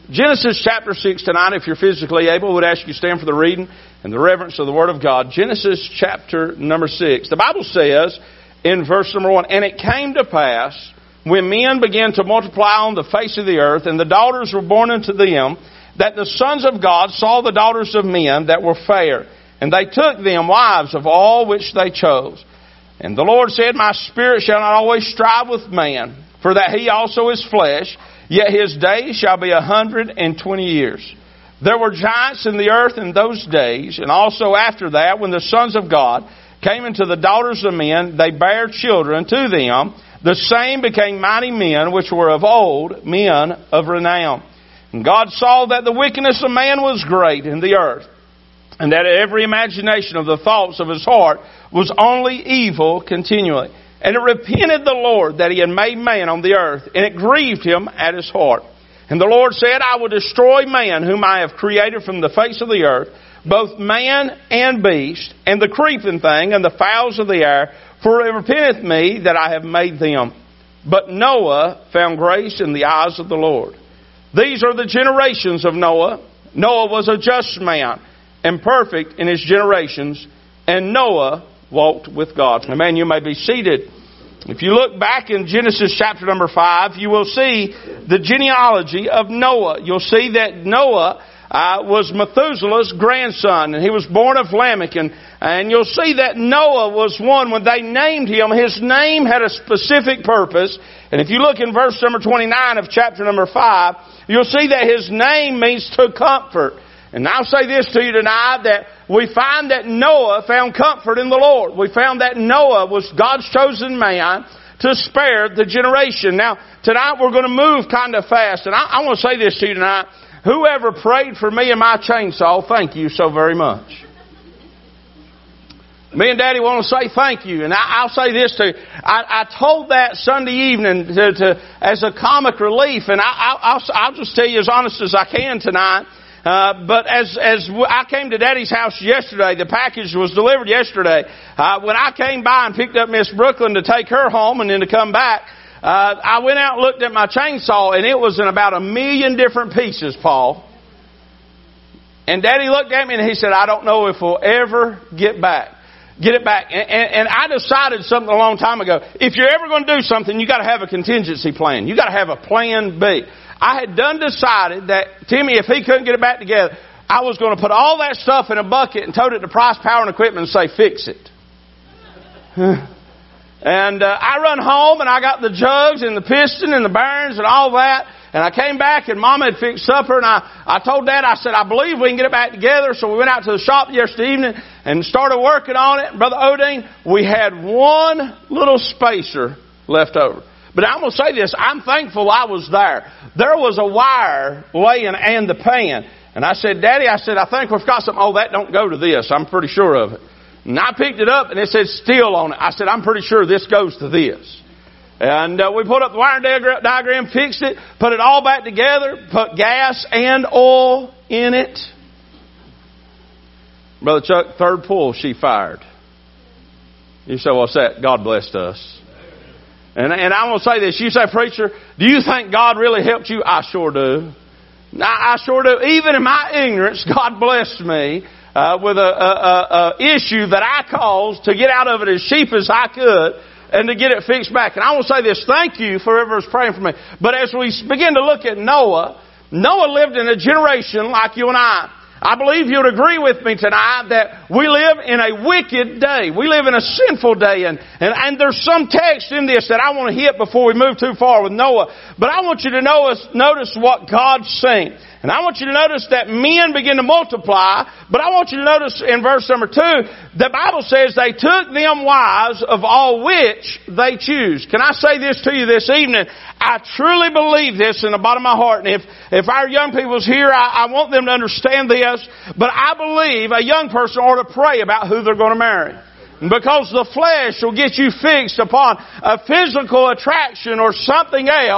Genesis chapter 6 tonight, if you're physically able, I would ask you to stand for the reading and the reverence of the Word of God. Genesis chapter number 6. The Bible says in verse number 1, "And it came to pass, when men began to multiply on the face of the earth, and the daughters were born unto them, that the sons of God saw the daughters of men that were fair, and they took them wives of all which they chose. And the Lord said, My spirit shall not always strive with man, for that he also is flesh, yet his days shall be 120 years. There were giants in the earth in those days, and also after that, when the sons of God came into the daughters of men, they bare children to them. The same became mighty men, which were of old, men of renown. And God saw that the wickedness of man was great in the earth, and that every imagination of the thoughts of his heart was only evil continually. And it repented the Lord that he had made man on the earth, and it grieved him at his heart. And the Lord said, I will destroy man whom I have created from the face of the earth, both man and beast, and the creeping thing, and the fowls of the air, for it repenteth me that I have made them. But Noah found grace in the eyes of the Lord. These are the generations of Noah. Noah was a just man, and perfect in his generations, and Noah walked with God." Amen. You may be seated. If you look back in Genesis chapter number 5, you will see the genealogy of Noah. You'll see that Noah was Methuselah's grandson, and he was born of Lamech. And you'll see that Noah was one, when they named him, his name had a specific purpose. And if you look in verse number 29 of chapter number 5, you'll see that his name means to comfort. And I'll say this to you tonight, that we find that Noah found comfort in the Lord. We found that Noah was God's chosen man to spare the generation. Now, tonight we're going to move kind of fast. And I want to say this to you tonight. Whoever prayed for me and my chainsaw, thank you so very much. Me and Daddy want to say thank you. And I'll say this to you. I told that Sunday evening as a comic relief. And I'll just tell you as honest as I can tonight. But as I came to Daddy's house yesterday, the package was delivered yesterday. When I came by and picked up Miss Brooklyn to take her home and then to come back, I went out and looked at my chainsaw, and it was in about 1 million different pieces, Paul. And Daddy looked at me and he said, I don't know if we'll ever get it back. And I decided something a long time ago. If you're ever going to do something, you got to have a contingency plan. You got to have a plan B. I had decided that Timmy, if he couldn't get it back together, I was going to put all that stuff in a bucket and tote it to Price Power and Equipment and say, fix it. And I run home and I got the jugs and the piston and the bearings and all that. And I came back and Mama had fixed supper, and I told Dad, I said, I believe we can get it back together. So we went out to the shop yesterday evening and started working on it. Brother Odine, we had one little spacer left over. But I'm going to say this, I'm thankful I was there. There was a wire laying and the pan. And I said, Daddy, I think we've got something. Oh, that don't go to this. I'm pretty sure of it. And I picked it up and it said steel on it. I said, I'm pretty sure this goes to this. And we put up the wire diagram, fixed it, put it all back together, put gas and oil in it. Brother Chuck, third pull, she fired. You say, what's that? God blessed us. And I'm going to say this. You say, preacher, do you think God really helped you? I sure do. I sure do. Even in my ignorance, God blessed me with a issue that I caused to get out of it as cheap as I could and to get it fixed back. And I want to say this. Thank you for whoever was praying for me. But as we begin to look at Noah lived in a generation like you and I. I believe you'd agree with me tonight that we live in a wicked day. We live in a sinful day. And there's some text in this that I want to hit before we move too far with Noah. But I want you to notice what God's saying. And I want you to notice that men begin to multiply. But I want you to notice in verse number 2, the Bible says they took them wives of all which they choose. Can I say this to you this evening? I truly believe this in the bottom of my heart. And if our young people's here, I want them to understand this. But I believe a young person ought to pray about who they're going to marry. Because the flesh will get you fixed upon a physical attraction or something else.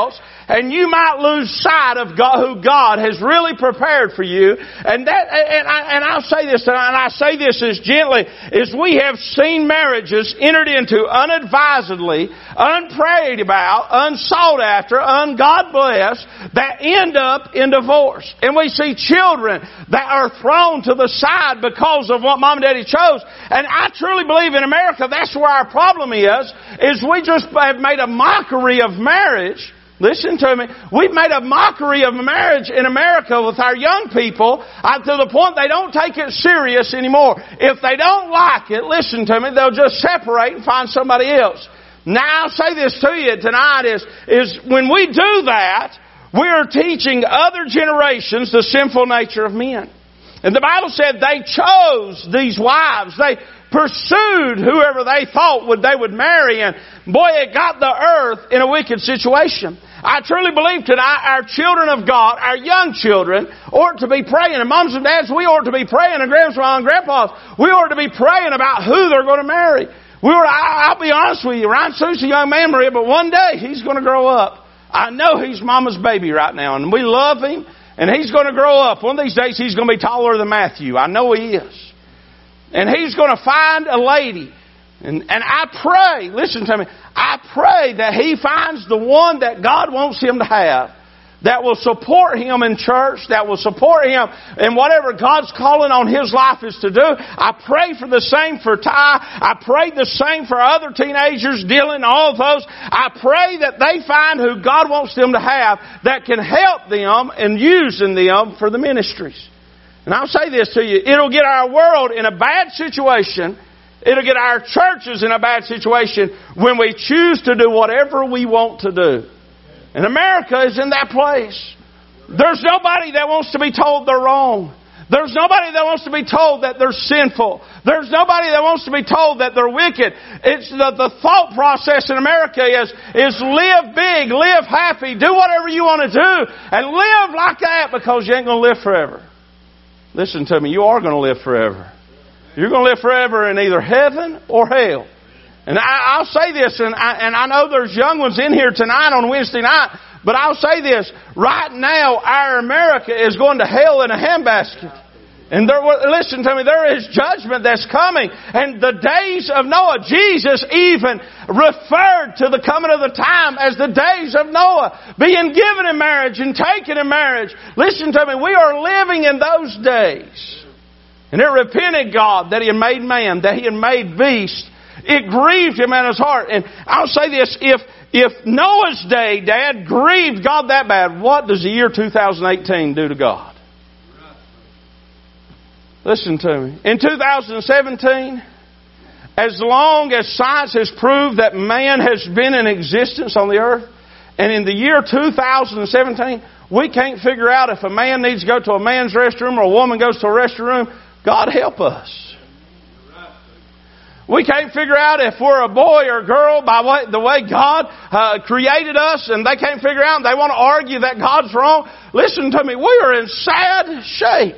and you might lose sight of God, who God has really prepared for you. And I'll say this, and I say this as gently, is we have seen marriages entered into unadvisedly, unprayed about, unsought after, ungod blessed, that end up in divorce. And we see children that are thrown to the side because of what mom and daddy chose. And I truly believe in America that's where our problem is we just have made a mockery of marriage. Listen to me. We've made a mockery of marriage in America with our young people to the point they don't take it serious anymore. If they don't like it, listen to me, they'll just separate and find somebody else. Now, I'll say this to you tonight is when we do that, we're teaching other generations the sinful nature of men. And the Bible said they chose these wives. They pursued whoever they thought they would marry. And boy, it got the earth in a wicked situation. I truly believe tonight our children of God, our young children, ought to be praying. And moms and dads, we ought to be praying. And grandmas and grandpas, we ought to be praying about who they're going to marry. I'll be honest with you, Ryan Sue's a young man, Maria, but one day he's going to grow up. I know he's mama's baby right now, and we love him. And he's going to grow up. One of these days he's going to be taller than Matthew. I know he is. And he's going to find a lady. And I pray, listen to me, I pray that he finds the one that God wants him to have, that will support him in church, that will support him in whatever God's calling on his life is to do. I pray for the same for Ty. I pray the same for other teenagers, Dylan, all of those. I pray that they find who God wants them to have that can help them and using them for the ministries. And I'll say this to you, it'll get our world in a bad situation. It'll get our churches in a bad situation when we choose to do whatever we want to do. And America is in that place. There's nobody that wants to be told they're wrong. There's nobody that wants to be told that they're sinful. There's nobody that wants to be told that they're wicked. It's the thought process in America is live big, live happy, do whatever you want to do, and live like that because you ain't going to live forever. Listen to me, you are going to live forever. You're going to live forever in either heaven or hell. And I'll say this, and I know there's young ones in here tonight on Wednesday night, but I'll say this, right now our America is going to hell in a handbasket. And listen to me, there is judgment that's coming. And the days of Noah, Jesus even referred to the coming of the time as the days of Noah, being given in marriage and taken in marriage. Listen to me, we are living in those days. And it repented God that He had made man, that He had made beast. It grieved Him in His heart. And I'll say this, if Noah's day, Dad, grieved God that bad, what does the year 2018 do to God? Listen to me. In 2017, as long as science has proved that man has been in existence on the earth, and in the year 2017, we can't figure out if a man needs to go to a man's restroom or a woman goes to a restroom. God help us. We can't figure out if we're a boy or a girl by the way God created us, and they can't figure out and they want to argue that God's wrong. Listen to me, we are in sad shape.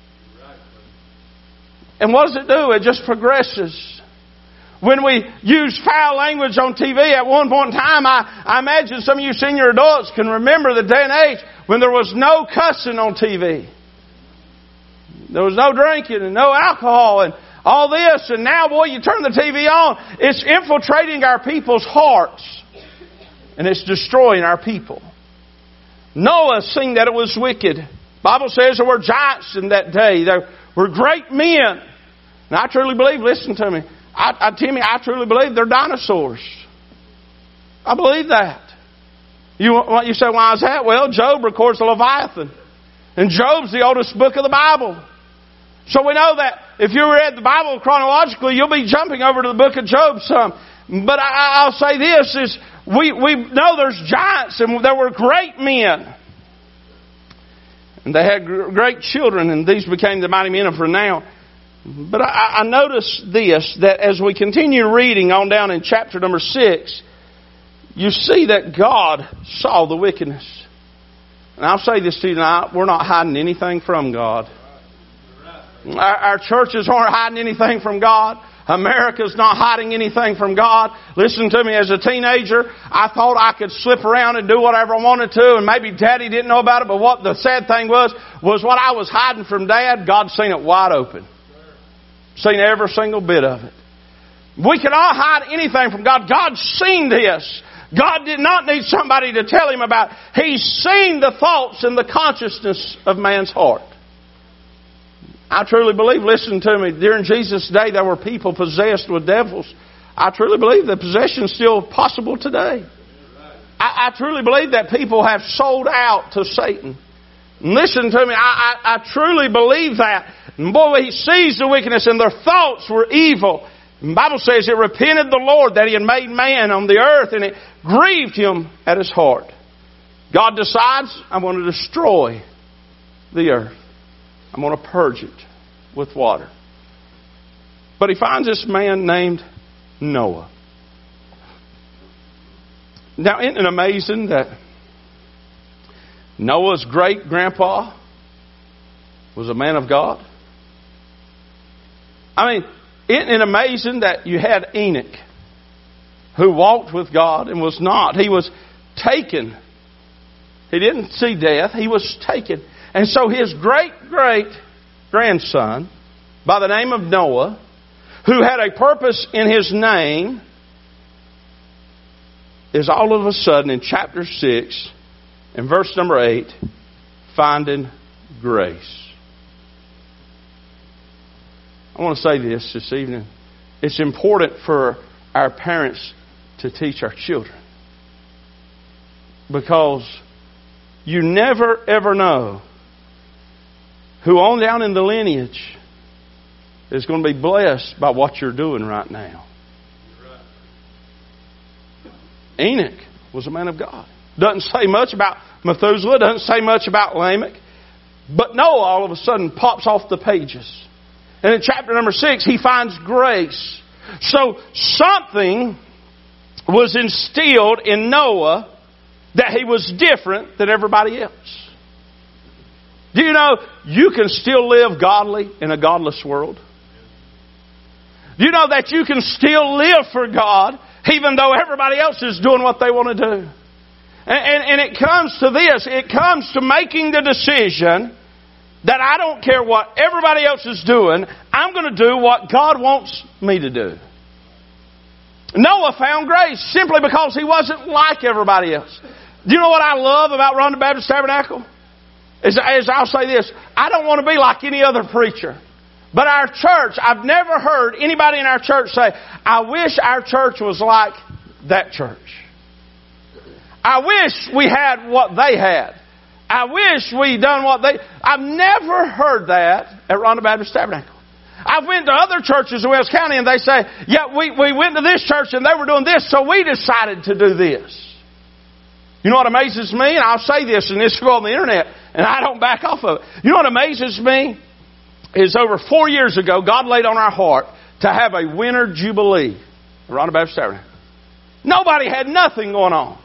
And what does it do? It just progresses. When we use foul language on TV at one point in time, I imagine some of you senior adults can remember the day and age when there was no cussing on TV. There was no drinking and no alcohol and all this. And now, boy, you turn the TV on, it's infiltrating our people's hearts. And it's destroying our people. Noah seen that it was wicked. The Bible says there were giants in that day. There were great men. And I truly believe, listen to me, Timmy, I truly believe they're dinosaurs. I believe that. You say, why is that? Well, Job records the Leviathan. And Job's the oldest book of the Bible. So we know that if you read the Bible chronologically, you'll be jumping over to the book of Job some. But I'll say this, is we know there's giants and there were great men. And they had great children, and these became the mighty men of renown. But I notice this, that as we continue reading on down in chapter number 6, you see that God saw the wickedness. And I'll say this to you tonight, we're not hiding anything from God. Our churches aren't hiding anything from God. America's not hiding anything from God. Listen to me, as a teenager, I thought I could slip around and do whatever I wanted to, and maybe Daddy didn't know about it, but what the sad thing was what I was hiding from Dad, God's seen it wide open. Seen every single bit of it. We cannot hide anything from God. God's seen this. God did not need somebody to tell Him about it. He's seen the thoughts and the consciousness of man's heart. I truly believe, listen to me, during Jesus' day there were people possessed with devils. I truly believe that possession is still possible today. I truly believe that people have sold out to Satan. And listen to me, I truly believe that. And boy, He sees the wickedness, and their thoughts were evil. The Bible says it repented the Lord that He had made man on the earth, and it grieved Him at His heart. God decides, I'm going to destroy the earth. I'm going to purge it with water. But He finds this man named Noah. Now, isn't it amazing that Noah's great-grandpa was a man of God? I mean, isn't it amazing that you had Enoch, who walked with God and was not? He was taken. He didn't see death. He was taken. And so his great-great-grandson, by the name of Noah, who had a purpose in his name, is all of a sudden in chapter 6, in verse number 8, finding grace. I want to say this evening. It's important for our parents to teach our children. Because you never ever know who on down in the lineage is going to be blessed by what you're doing right now. Enoch was a man of God. Doesn't say much about Methuselah, doesn't say much about Lamech. But Noah all of a sudden pops off the pages. And in chapter number 6, he finds grace. So something was instilled in Noah that he was different than everybody else. Do you know you can still live godly in a godless world? Do you know that you can still live for God even though everybody else is doing what they want to do? And it comes to this. It comes to making the decision that I don't care what everybody else is doing. I'm going to do what God wants me to do. Noah found grace simply because he wasn't like everybody else. Do you know what I love about Ronda Baptist Tabernacle? Is I'll say this. I don't want to be like any other preacher. But our church, I've never heard anybody in our church say, I wish our church was like that church. I wish we had what they had. I wish we'd done what they... I've never heard that at Ronda Baptist Tabernacle. I've went to other churches in Wales County and they say, yeah, we went to this church and they were doing this, so we decided to do this. You know what amazes me? And I'll say this, and this will go on the internet, and I don't back off of it. You know what amazes me? Is over 4 years ago, God laid on our heart to have a winter jubilee at Ronda Baptist Tabernacle. Nobody had nothing going on.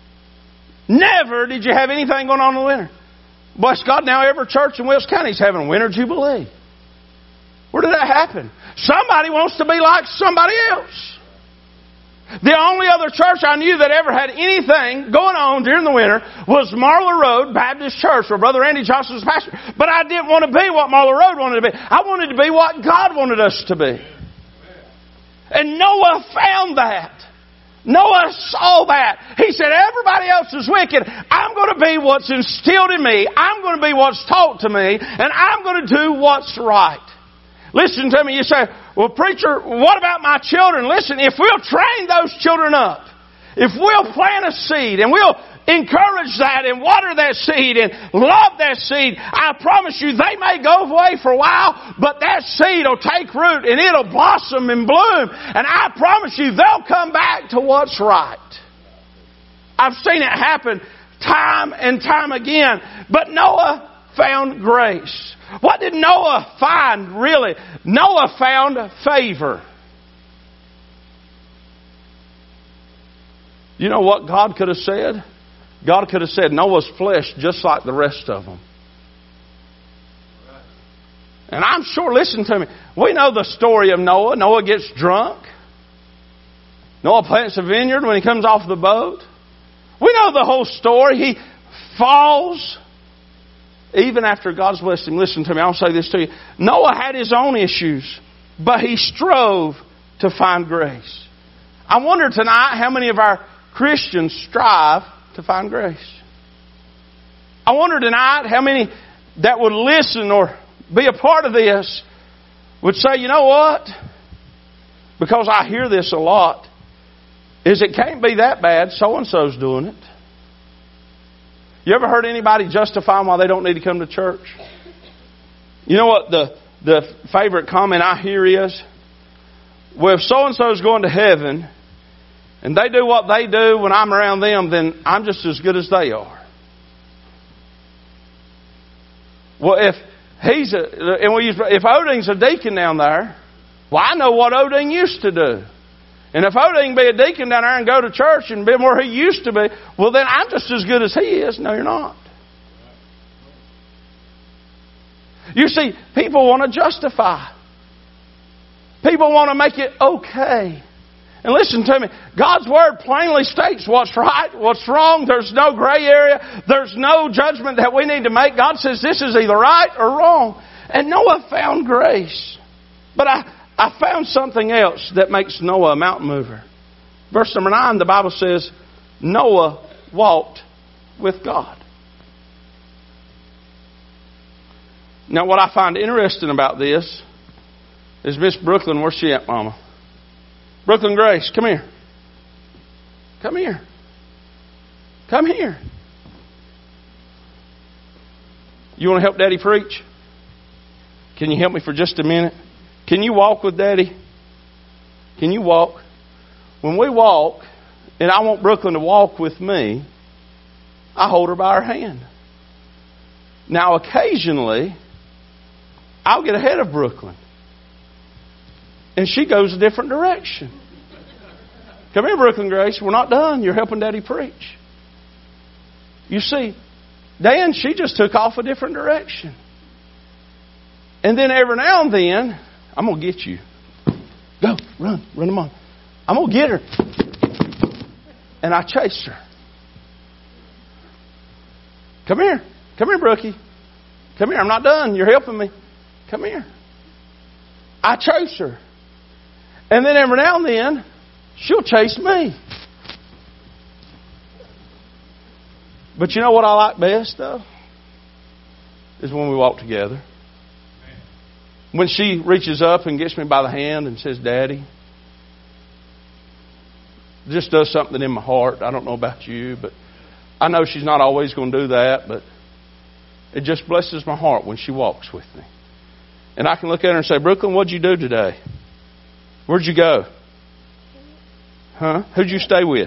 Never did you have anything going on in the winter. Bless God, now every church in Wales County is having a winter jubilee. Where did that happen? Somebody wants to be like somebody else. The only other church I knew that ever had anything going on during the winter was Marla Road Baptist Church, where Brother Andy Johnson was pastor. But I didn't want to be what Marla Road wanted to be. I wanted to be what God wanted us to be. And Noah found that. Noah saw that. He said, everybody else is wicked. I'm going to be what's instilled in me. I'm going to be what's taught to me. And I'm going to do what's right. Listen to me. You say, well, preacher, what about my children? Listen, if we'll train those children up, if we'll plant a seed and we'll encourage that and water that seed and love that seed, I promise you they may go away for a while, but that seed will take root and it'll blossom and bloom. And I promise you they'll come back to what's right. I've seen it happen time and time again. But Noah found grace. What did Noah find, really? Noah found favor. You know what God could have said? God could have said Noah's flesh just like the rest of them. And I'm sure, listen to me, we know the story of Noah. Noah gets drunk. Noah plants a vineyard when he comes off the boat. We know the whole story. He falls even after God's blessed him. Listen to me, I'll say this to you. Noah had his own issues, but he strove to find grace. I wonder tonight how many of our Christians strive to find grace. I wonder tonight how many that would listen or be a part of this would say, you know what? Because I hear this a lot, is it can't be that bad, so-and-so's doing it. You ever heard anybody justifying why they don't need to come to church? You know what the favorite comment I hear is, well, if so-and-so's going to heaven and they do what they do when I'm around them, then I'm just as good as they are. Well, if Oding's a deacon down there, well, I know what Oding used to do. And if Oding be a deacon down there and go to church and be where he used to be, well, then I'm just as good as he is. No, you're not. You see, people want to justify. People want to make it okay. And listen to me, God's Word plainly states what's right, what's wrong. There's no gray area. There's no judgment that we need to make. God says this is either right or wrong. And Noah found grace. But I found something else that makes Noah a mountain mover. Verse number 9, the Bible says, Noah walked with God. Now what I find interesting about this is Miss Brooklyn. Where's she at, Mama? Brooklyn Grace, come here. Come here. Come here. You want to help Daddy preach? Can you help me for just a minute? Can you walk with Daddy? Can you walk? When we walk, and I want Brooklyn to walk with me, I hold her by her hand. Now, occasionally, I'll get ahead of Brooklyn. And she goes a different direction. Come here, Brooklyn Grace. We're not done. You're helping Daddy preach. You see, Dan, she just took off a different direction. And then every now and then, I'm going to get you. Go, run them on. I'm going to get her. And I chase her. Come here, Brookie. Come here, I'm not done. You're helping me. Come here. I chase her. And then every now and then, she'll chase me. But you know what I like best, though? Is when we walk together. When she reaches up and gets me by the hand and says, Daddy, just does something in my heart. I don't know about you, but I know she's not always going to do that, but it just blesses my heart when she walks with me. And I can look at her and say, Brooklyn, what'd you do today? Where'd you go? Huh? Who'd you stay with?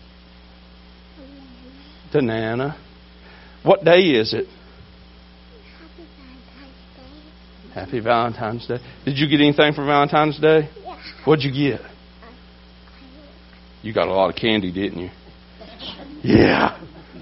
To Nana. What day is it? Happy Valentine's Day. Did you get anything for Valentine's Day? Yeah. What'd you get? You got a lot of candy, didn't you? Yeah.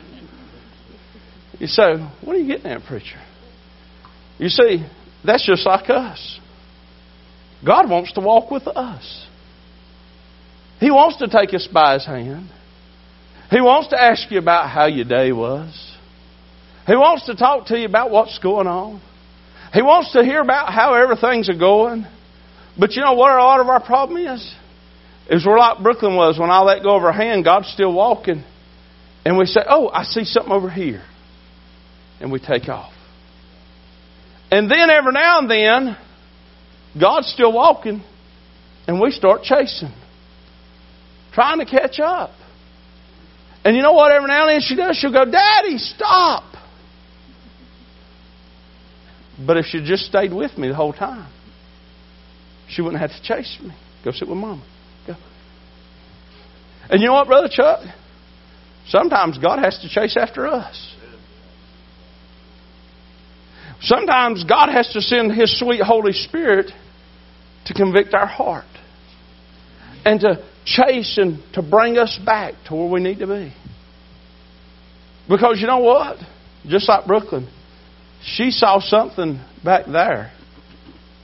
You say, what are you getting at, preacher? You see, that's just like us. God wants to walk with us. He wants to take us by His hand. He wants to ask you about how your day was. He wants to talk to you about what's going on. He wants to hear about how everything's going. But you know what a lot of our problem is? Is we're like Brooklyn was when I let go of her hand, God's still walking. And we say, oh, I see something over here. And we take off. And then every now and then, God's still walking. And we start chasing. Trying to catch up. And you know what every now and then she does? She'll go, Daddy, stop. But if she just stayed with me the whole time, she wouldn't have to chase me. Go sit with Mama. Go. And you know what, Brother Chuck? Sometimes God has to chase after us. Sometimes God has to send His sweet Holy Spirit to convict our heart. And to chase and to bring us back to where we need to be. Because you know what? Just like Brooklyn, she saw something back there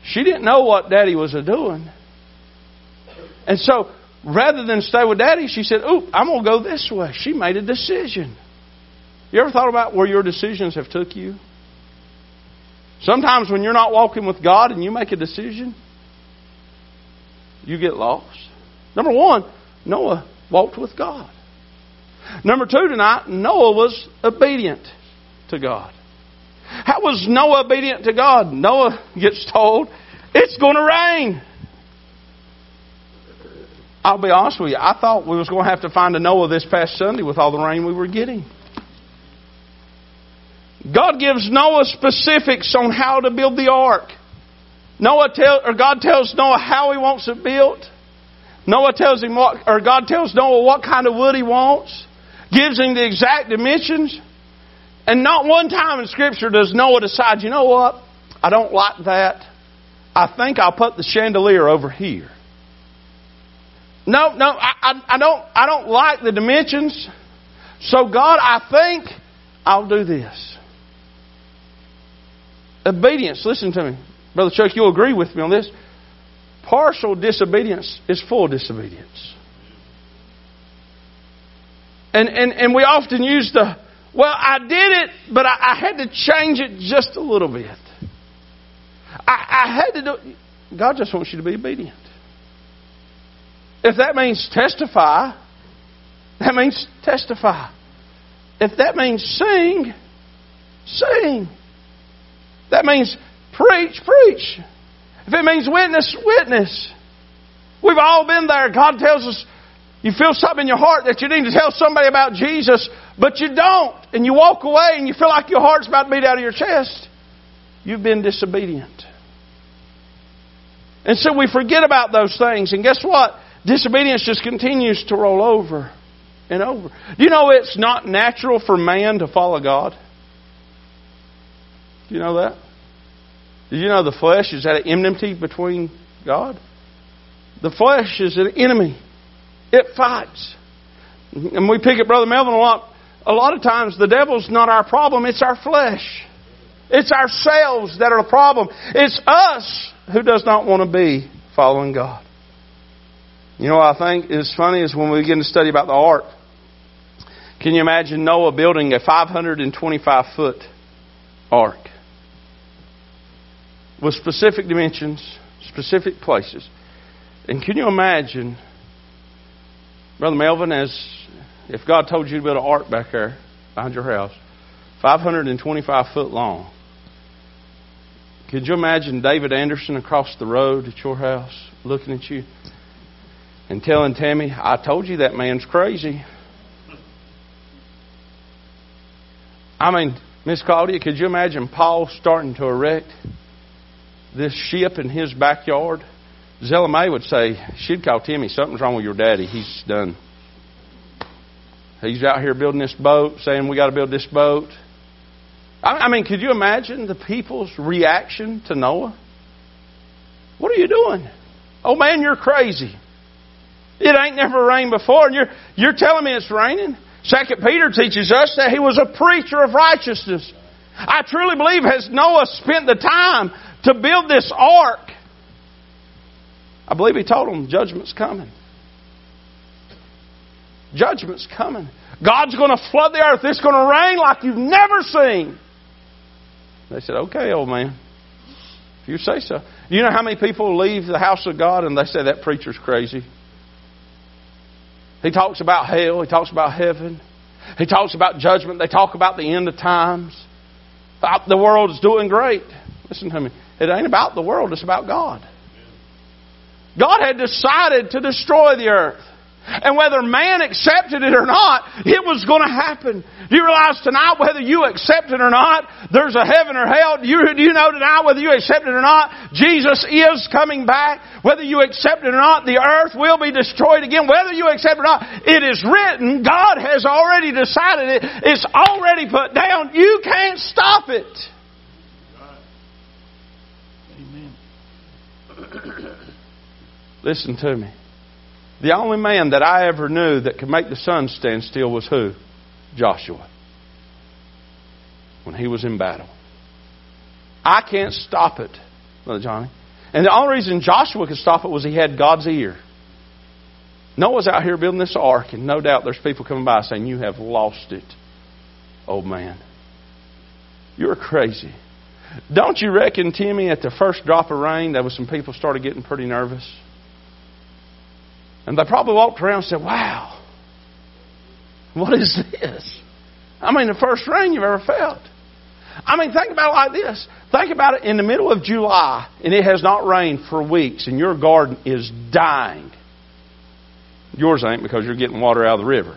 She didn't know what Daddy was doing. And so, rather than stay with Daddy, she said, "Ooh, I'm going to go this way." She made a decision. You ever thought about where your decisions have took you? Sometimes when you're not walking with God and you make a decision, you get lost. Number one, Noah walked with God. Number two tonight, Noah was obedient to God. How was Noah obedient to God? Noah gets told, it's going to rain. I'll be honest with you, I thought we was going to have to find a Noah this past Sunday with all the rain we were getting. God gives Noah specifics on how to build the ark. God tells Noah how He wants it built. God tells Noah what kind of wood He wants. Gives him the exact dimensions. And not one time in Scripture does Noah decide, you know what? I don't like that. I think I'll put the chandelier over here. No, I don't like the dimensions. So God, I think I'll do this. Obedience, listen to me. Brother Chuck, you'll agree with me on this. Partial disobedience is full disobedience. And we often use I did it, but I had to change it just a little bit. I had to do it. God just wants you to be obedient. If that means testify, that means testify. If that means sing, sing. That means preach, preach. If it means witness, witness. We've all been there. God tells us you feel something in your heart that you need to tell somebody about Jesus, but you don't. And you walk away and you feel like your heart's about to beat out of your chest. You've been disobedient. And so we forget about those things. And guess what? Disobedience just continues to roll over and over. Do you know it's not natural for man to follow God? Do you know that? Did you know the flesh is at an enmity between God? The flesh is an enemy. It fights. And we pick at Brother Melvin a lot. A lot of times the devil's not our problem, it's our flesh. It's ourselves that are the problem. It's us who does not want to be following God. You know what I think is funny is when we begin to study about the ark. Can you imagine Noah building a 525-foot ark with specific dimensions, specific places? And can you imagine, Brother Melvin, if God told you to build an ark back there behind your house, 525 foot long? Could you imagine David Anderson across the road at your house looking at you and telling Tammy, I told you that man's crazy? I mean, Miss Claudia, could you imagine Paul starting to erect this ship in his backyard? Zella Mae would say, she'd call Timmy, something's wrong with your daddy. He's done. He's out here building this boat, saying we got to build this boat. I mean, could you imagine the people's reaction to Noah? What are you doing? Oh man, you're crazy. It ain't never rained before, and you're telling me it's raining? 2 Peter teaches us that he was a preacher of righteousness. I truly believe as Noah spent the time to build this ark, I believe he told them judgment's coming. Judgment's coming. God's going to flood the earth. It's going to rain like you've never seen. They said, okay, old man, if you say so. You know how many people leave the house of God and they say that preacher's crazy? He talks about hell. He talks about heaven. He talks about judgment. They talk about the end of times. The world is doing great. Listen to me. It ain't about the world. It's about God. God had decided to destroy the earth. And whether man accepted it or not, it was going to happen. Do you realize tonight, whether you accept it or not, there's a heaven or hell? Do you know tonight, whether you accept it or not, Jesus is coming back? Whether you accept it or not, the earth will be destroyed again. Whether you accept it or not, it is written. God has already decided it. It's already put down. You can't stop it. Amen. Listen to me. The only man that I ever knew that could make the sun stand still was who? Joshua. When he was in battle. I can't stop it, Brother Johnny. And the only reason Joshua could stop it was he had God's ear. Noah's out here building this ark, and no doubt there's people coming by saying, "You have lost it, old man. You're crazy." Don't you reckon, Timmy, at the first drop of rain, there was some people started getting pretty nervous? And they probably walked around and said, "Wow, what is this?" I mean, the first rain you've ever felt. I mean, think about it like this. Think about it in the middle of July, and it has not rained for weeks, and your garden is dying. Yours ain't, because you're getting water out of the river.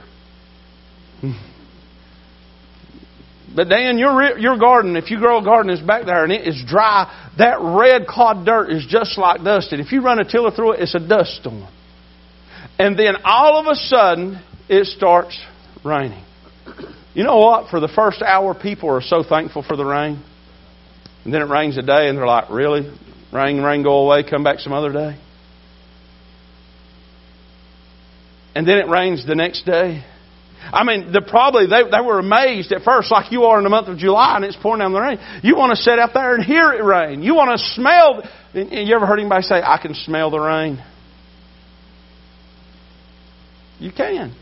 But Dan, your garden, if you grow a garden that's back there and it is dry, that red clod dirt is just like dust. And if you run a tiller through it, it's a dust storm. And then all of a sudden, it starts raining. You know what? For the first hour, people are so thankful for the rain. And then it rains a day and they're like, "Really? Rain, go away, come back some other day." And then it rains the next day. I mean, they were amazed at first, like you are in the month of July, and it's pouring down the rain. You want to sit out there and hear it rain. You want to smell. You ever heard anybody say, "I can smell the rain"? You can.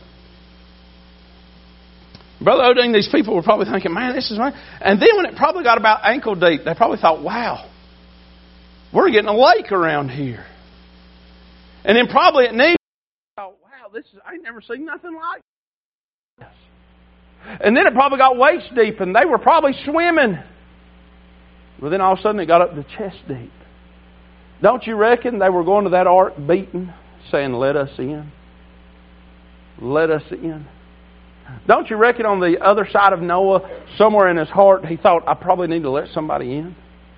Brother Odin, these people were probably thinking, "Man, this is rain." And then when it probably got about ankle deep, they probably thought, "Wow, we're getting a lake around here." And then probably at noon, "Wow, I ain't never seen nothing like this." And then it probably got waist deep, and they were probably swimming. But then all of a sudden it got up to chest deep. Don't you reckon they were going to that ark beating, saying, "Let us in. Let us in"? Don't you reckon on the other side of Noah, somewhere in his heart, he thought, "I probably need to let somebody in"?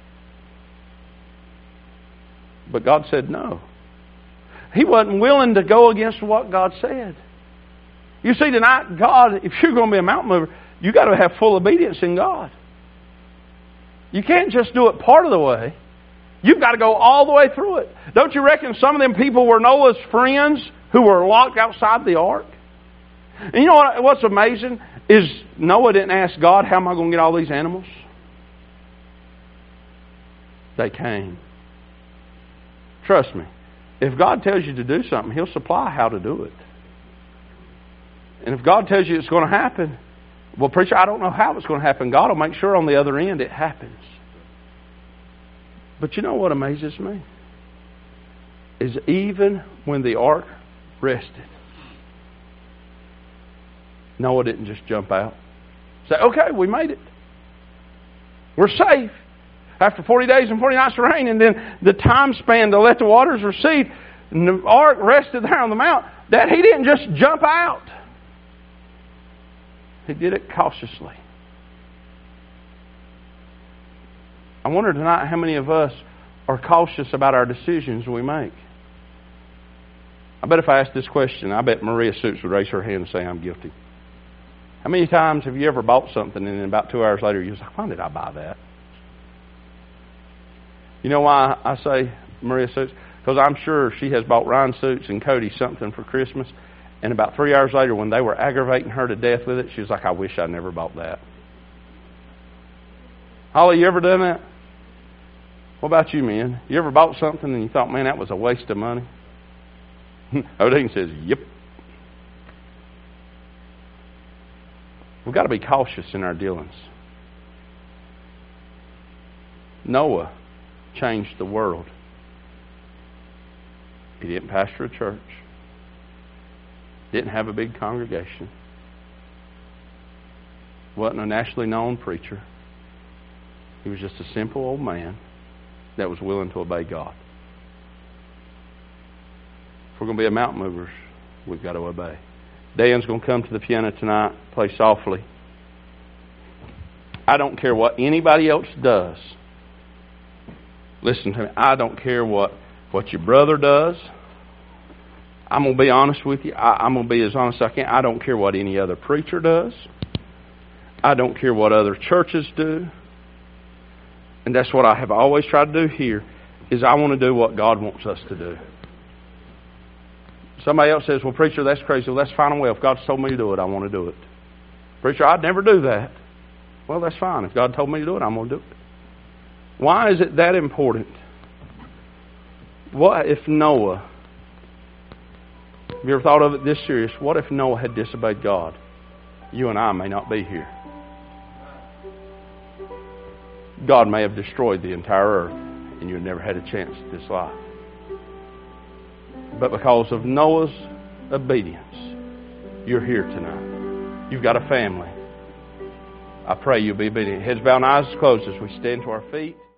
But God said no. He wasn't willing to go against what God said. You see, tonight, God, if you're going to be a mountain mover, you got to have full obedience in God. You can't just do it part of the way. You've got to go all the way through it. Don't you reckon some of them people were Noah's friends who were locked outside the ark? And you know what's amazing is Noah didn't ask God, "How am I going to get all these animals?" They came. Trust me. If God tells you to do something, He'll supply how to do it. And if God tells you it's going to happen, "Well, preacher, I don't know how it's going to happen." God will make sure on the other end it happens. But you know what amazes me? Is even when the ark rested, Noah didn't just jump out. Say, "Okay, we made it. We're safe." After 40 days and 40 nights of rain, and then the time span to let the waters recede, and the ark rested there on the mount, that he didn't just jump out. He did it cautiously. I wonder tonight how many of us are cautious about our decisions we make. I bet if I asked this question, I bet Maria Suits would raise her hand and say, "I'm guilty." How many times have you ever bought something and then about 2 hours later you're like, "Why did I buy that?" You know why I say Maria Suits? Because I'm sure she has bought Ryan Suits and Cody something for Christmas, and about 3 hours later when they were aggravating her to death with it, she was like, "I wish I never bought that." Holly, you ever done that? What about you, men? You ever bought something and you thought, "Man, that was a waste of money"? Odin says, "Yep." We've got to be cautious in our dealings. Noah changed the world. He didn't pastor a church. Didn't have a big congregation. Wasn't a nationally known preacher. He was just a simple old man that was willing to obey God. If we're going to be a mountain movers, we've got to obey. Dan's going to come to the piano tonight, play softly. I don't care what anybody else does. Listen to me. I don't care what your brother does. I'm going to be honest with you. I'm going to be as honest as I can. I don't care what any other preacher does. I don't care what other churches do. And that's what I have always tried to do here, is I want to do what God wants us to do. Somebody else says, "Well, preacher, that's crazy." Well, that's fine and well. If God's told me to do it, I want to do it. "Preacher, I'd never do that." Well, that's fine. If God told me to do it, I'm going to do it. Why is it that important What if Noah, have you ever thought of it this serious? What if Noah had disobeyed God? You and I may not be here. God may have destroyed the entire earth and you had never had a chance at this life. But because of Noah's obedience, you're here tonight. You've got a family. I pray you'll be obedient. Heads bowed and eyes closed as we stand to our feet.